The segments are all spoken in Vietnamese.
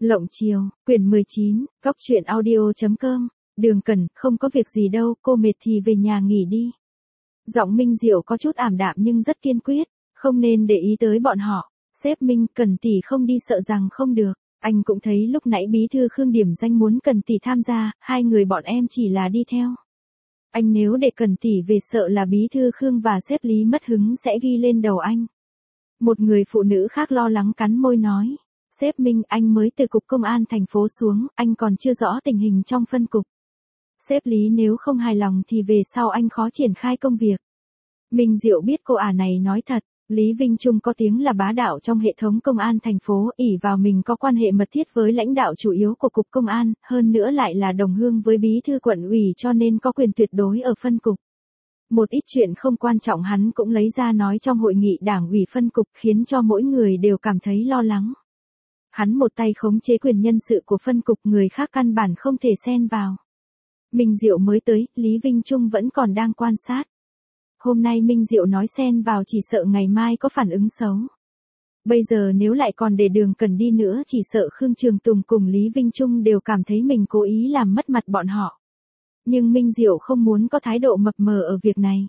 Lộng Chiều, quyển 19, góc truyện audio.com, Đường Cẩn, không có việc gì đâu, cô mệt thì về nhà nghỉ đi. Giọng Minh Diệu có chút ảm đạm nhưng rất kiên quyết, không nên để ý tới bọn họ. Sếp Minh, Cẩn tỷ không đi sợ rằng không được. Anh cũng thấy lúc nãy bí thư Khương điểm danh muốn Cẩn tỷ tham gia, hai người bọn em chỉ là đi theo. Anh nếu để Cẩn tỷ về sợ là bí thư Khương và sếp Lý mất hứng sẽ ghi lên đầu anh. Một người phụ nữ khác lo lắng cắn môi nói. Sếp Minh, anh mới từ cục công an thành phố xuống, anh còn chưa rõ tình hình trong phân cục. Sếp Lý nếu không hài lòng thì về sau anh khó triển khai công việc. Minh Diệu biết cô ả này nói thật, Lý Vinh Trung có tiếng là bá đạo trong hệ thống công an thành phố, ỷ vào mình có quan hệ mật thiết với lãnh đạo chủ yếu của cục công an, hơn nữa lại là đồng hương với bí thư quận ủy cho nên có quyền tuyệt đối ở phân cục. Một ít chuyện không quan trọng hắn cũng lấy ra nói trong hội nghị đảng ủy phân cục khiến cho mỗi người đều cảm thấy lo lắng. Hắn một tay khống chế quyền nhân sự của phân cục, người khác căn bản không thể xen vào. Minh Diệu mới tới, Lý Vinh Trung vẫn còn đang quan sát. Hôm nay Minh Diệu nói xen vào chỉ sợ ngày mai có phản ứng xấu. Bây giờ nếu lại còn để Đường Cẩn đi nữa chỉ sợ Khương Trường Tùng cùng Lý Vinh Trung đều cảm thấy mình cố ý làm mất mặt bọn họ. Nhưng Minh Diệu không muốn có thái độ mập mờ ở việc này.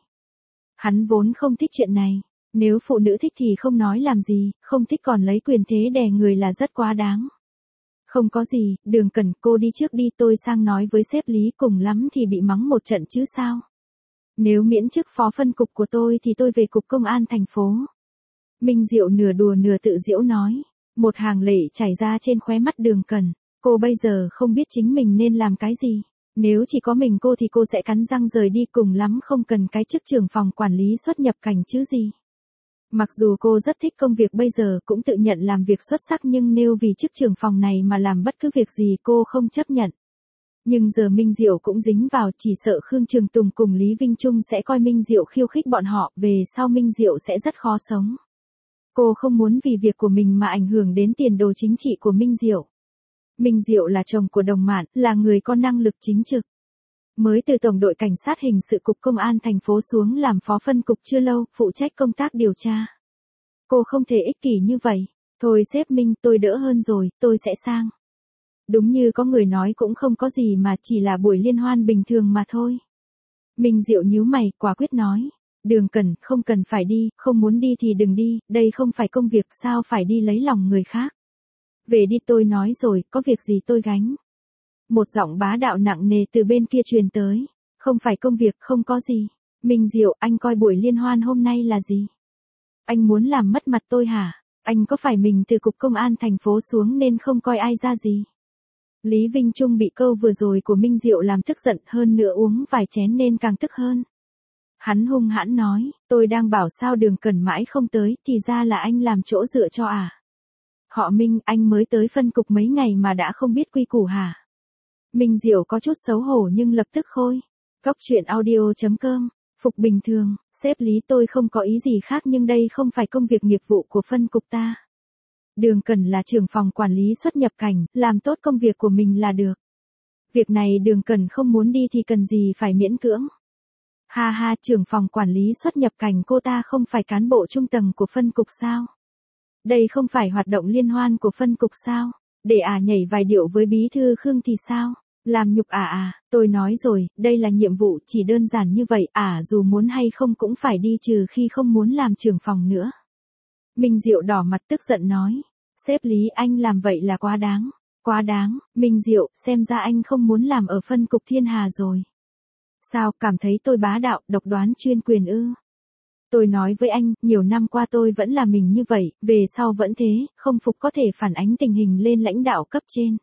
Hắn vốn không thích chuyện này. Nếu phụ nữ thích thì không nói làm gì, không thích còn lấy quyền thế đè người là rất quá đáng. Không có gì, Đường Cẩn, cô đi trước đi, tôi sang nói với sếp Lý, cùng lắm thì bị mắng một trận chứ sao. Nếu miễn chức phó phân cục của tôi thì tôi về cục công an thành phố. Minh Diệu nửa đùa nửa tự giễu nói, một hàng lệ chảy ra trên khóe mắt Đường Cẩn, cô bây giờ không biết chính mình nên làm cái gì. Nếu chỉ có mình cô thì cô sẽ cắn răng rời đi, cùng lắm không cần cái chức trưởng phòng quản lý xuất nhập cảnh chứ gì. Mặc dù cô rất thích công việc bây giờ cũng tự nhận làm việc xuất sắc nhưng nếu vì chức trưởng phòng này mà làm bất cứ việc gì cô không chấp nhận. Nhưng giờ Minh Diệu cũng dính vào, chỉ sợ Khương Trường Tùng cùng Lý Vinh Trung sẽ coi Minh Diệu khiêu khích bọn họ, về sau Minh Diệu sẽ rất khó sống. Cô không muốn vì việc của mình mà ảnh hưởng đến tiền đồ chính trị của Minh Diệu. Minh Diệu là chồng của Đồng Mạn, là người có năng lực chính trực. Mới từ tổng đội cảnh sát hình sự cục công an thành phố xuống làm phó phân cục chưa lâu, phụ trách công tác điều tra. Cô không thể ích kỷ như vậy. Thôi sếp Minh, tôi đỡ hơn rồi, tôi sẽ sang. Đúng như có người nói cũng không có gì mà chỉ là buổi liên hoan bình thường mà thôi. Minh Diệu nhíu mày, quả quyết nói. Đường Cẩn, không cần phải đi, không muốn đi thì đừng đi, đây không phải công việc, sao phải đi lấy lòng người khác. Về đi, tôi nói rồi, có việc gì tôi gánh. Một giọng bá đạo nặng nề từ bên kia truyền tới. Không phải công việc, không có gì. Minh Diệu, anh coi buổi liên hoan hôm nay là gì? Anh muốn làm mất mặt tôi hả? Anh có phải mình từ cục công an thành phố xuống nên không coi ai ra gì? Lý Vinh Trung bị câu vừa rồi của Minh Diệu làm tức giận, hơn nữa uống vài chén nên càng tức hơn. Hắn hung hãn nói, tôi đang bảo sao Đường Cẩn mãi không tới, thì ra là anh làm chỗ dựa cho à? Họ Minh, anh mới tới phân cục mấy ngày mà đã không biết quy củ hả? Minh Diệu có chút xấu hổ nhưng lập tức khôi. Góc truyện audio.com, Phục bình thường, sếp Lý, tôi không có ý gì khác nhưng đây không phải công việc nghiệp vụ của phân cục ta. Đường Cẩn là trưởng phòng quản lý xuất nhập cảnh, làm tốt công việc của mình là được. Việc này Đường Cẩn không muốn đi thì cần gì phải miễn cưỡng. Ha ha, trưởng phòng quản lý xuất nhập cảnh cô ta không phải cán bộ trung tầng của phân cục sao? Đây không phải hoạt động liên hoan của phân cục sao? Để nhảy vài điệu với bí thư Khương thì sao? Làm nhục tôi nói rồi, đây là nhiệm vụ, chỉ đơn giản như vậy, dù muốn hay không cũng phải đi trừ khi không muốn làm trưởng phòng nữa. Minh Diệu đỏ mặt tức giận nói, sếp Lý, anh làm vậy là quá đáng. Quá đáng, Minh Diệu, xem ra anh không muốn làm ở phân cục Thiên Hà rồi. Sao, cảm thấy tôi bá đạo, độc đoán chuyên quyền ư? Tôi nói với anh, nhiều năm qua tôi vẫn là mình như vậy, về sau vẫn thế, không phục có thể phản ánh tình hình lên lãnh đạo cấp trên.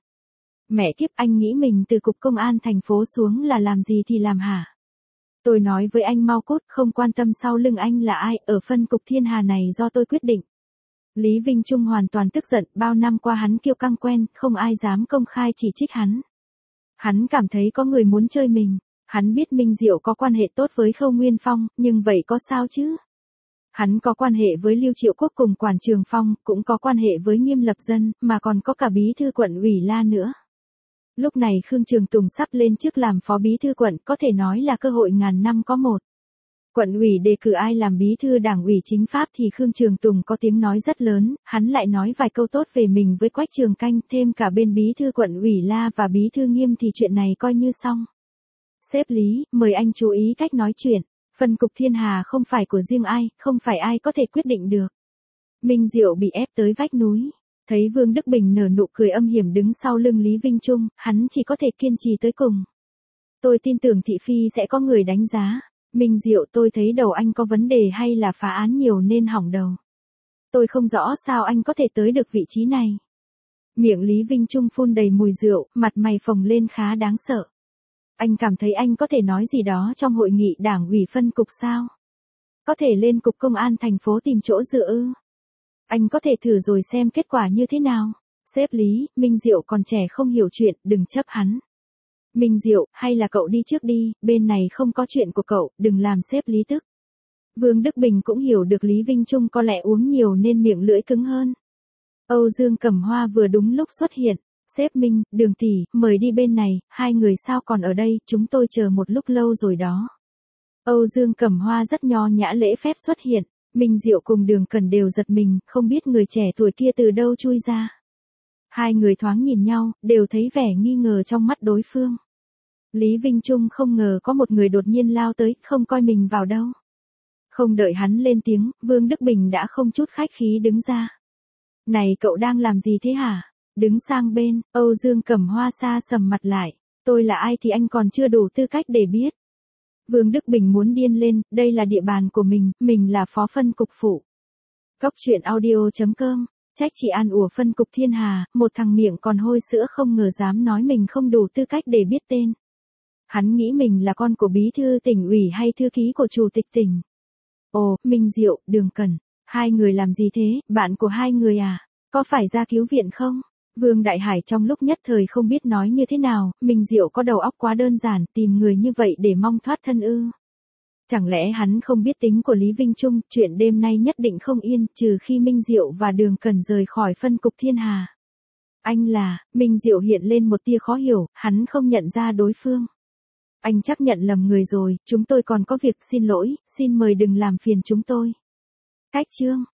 Mẹ kiếp, anh nghĩ mình từ cục công an thành phố xuống là làm gì thì làm hả? Tôi nói với anh mau cút, không quan tâm sau lưng anh là ai, ở phân cục Thiên Hà này do tôi quyết định. Lý Vinh Trung hoàn toàn tức giận, bao năm qua hắn kiêu căng quen, không ai dám công khai chỉ trích hắn. Hắn cảm thấy có người muốn chơi mình. Hắn biết Minh Diệu có quan hệ tốt với Khâu Nguyên Phong, nhưng vậy có sao chứ? Hắn có quan hệ với Lưu Triệu Quốc cùng Quản Trường Phong, cũng có quan hệ với Nghiêm Lập Dân, mà còn có cả bí thư quận ủy La nữa. Lúc này Khương Trường Tùng sắp lên chức làm phó bí thư quận, có thể nói là cơ hội ngàn năm có một. Quận ủy đề cử ai làm bí thư đảng ủy chính pháp thì Khương Trường Tùng có tiếng nói rất lớn, hắn lại nói vài câu tốt về mình với Quách Trường Canh, thêm cả bên bí thư quận ủy La và bí thư Nghiêm thì chuyện này coi như xong. Sếp Lý, mời anh chú ý cách nói chuyện, phân cục Thiên Hà không phải của riêng ai, không phải ai có thể quyết định được. Minh Diệu bị ép tới vách núi, thấy Vương Đức Bình nở nụ cười âm hiểm đứng sau lưng Lý Vinh Trung, hắn chỉ có thể kiên trì tới cùng. Tôi tin tưởng thị phi sẽ có người đánh giá. Minh Diệu, tôi thấy đầu anh có vấn đề hay là phá án nhiều nên hỏng đầu. Tôi không rõ sao anh có thể tới được vị trí này. Miệng Lý Vinh Trung phun đầy mùi rượu, mặt mày phồng lên khá đáng sợ. Anh cảm thấy anh có thể nói gì đó trong hội nghị đảng ủy phân cục sao? Có thể lên cục công an thành phố tìm chỗ dựa ư? Anh có thể thử rồi xem kết quả như thế nào. Sếp Lý, Minh Diệu còn trẻ không hiểu chuyện, đừng chấp hắn. Minh Diệu, hay là cậu đi trước đi, bên này không có chuyện của cậu, đừng làm sếp Lý tức. Vương Đức Bình cũng hiểu được Lý Vinh Trung có lẽ uống nhiều nên miệng lưỡi cứng hơn. Âu Dương Cẩm Hoa vừa đúng lúc xuất hiện. Sếp Minh, Đường tỷ, mời đi bên này, hai người sao còn ở đây, chúng tôi chờ một lúc lâu rồi đó. Âu Dương Cẩm Hoa rất nho nhã lễ phép xuất hiện. Minh Diệu cùng Đường Cẩn đều giật mình, không biết người trẻ tuổi kia từ đâu chui ra. Hai người thoáng nhìn nhau, đều thấy vẻ nghi ngờ trong mắt đối phương. Lý Vinh Trung không ngờ có một người đột nhiên lao tới, không coi mình vào đâu. Không đợi hắn lên tiếng, Vương Đức Bình đã không chút khách khí đứng ra. Này cậu đang làm gì thế hả? Đứng sang bên, Âu Dương Cẩm Hoa xa sầm mặt lại. Tôi là ai thì anh còn chưa đủ tư cách để biết. Vương Đức Bình muốn điên lên, đây là địa bàn của mình là phó phân cục phụ. Góc truyện audio.com, trách chị An ủa phân cục Thiên Hà, một thằng miệng còn hôi sữa không ngờ dám nói mình không đủ tư cách để biết tên. Hắn nghĩ mình là con của bí thư tỉnh ủy hay thư ký của chủ tịch tỉnh. Ồ, Minh Diệu, Đường Cẩn, hai người làm gì thế, bạn của hai người à? Có phải ra cứu viện không? Vương Đại Hải trong lúc nhất thời không biết nói như thế nào, Minh Diệu có đầu óc quá đơn giản, tìm người như vậy để mong thoát thân ư. Chẳng lẽ hắn không biết tính của Lý Vinh Trung, chuyện đêm nay nhất định không yên, trừ khi Minh Diệu và Đường Cẩn rời khỏi phân cục Thiên Hà. Anh là, Minh Diệu hiện lên một tia khó hiểu, hắn không nhận ra đối phương. Anh chắc nhận lầm người rồi, chúng tôi còn có việc, xin lỗi, xin mời đừng làm phiền chúng tôi. Cách chương